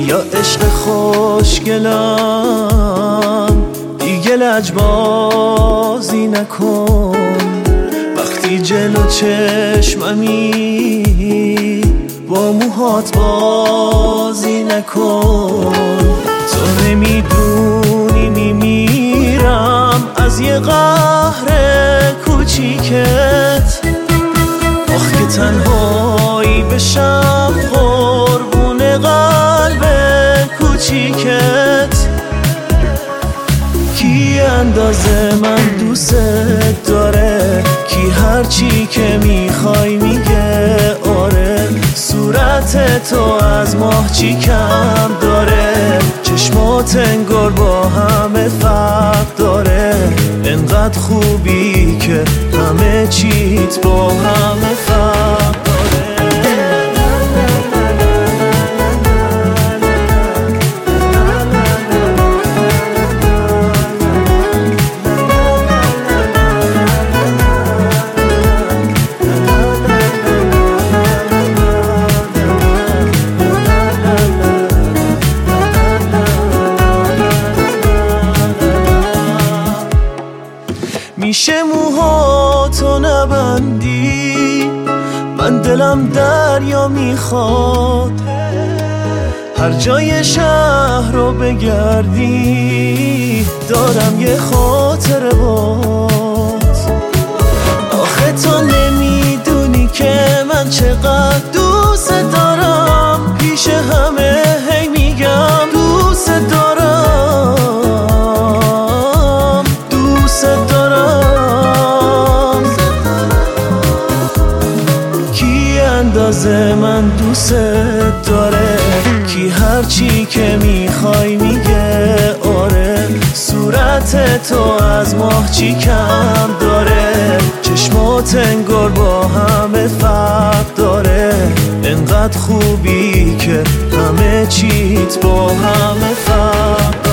یا عشق خوشگلم دیگه لجبازی نکن، وقتی جلو چشممی با موهات بازی نکن. تو نمیدونی میمیرم از یه قهر کوچیکت، آخ که تنهایی بشم قربون قلب کوچیکت. کی اندازه من دوست داره، کی هرچی که میخوای میگه آره. صورت تو از ماه چی کم داره، چشمات انگار با همه فرق داره. انقدر خوبی که همه چیت با همه فرق داره. میشه موهاتو نبندی، من دلم دریا میخواد. هر جای شهر رو بگردی دارم یه خاطره بات. آخه تو نمیدونی که من چقدر دوست دارم، پیش همه هی میگم دوست دارم، دوست دارم. کی اندازه من دوست داره، کی هرچی که میخوای میگه آره. صورت تو از ماه چی کم داره، چشمات انگار با همه فرق داره. انقدر خوبی که همه چیت با همه فرق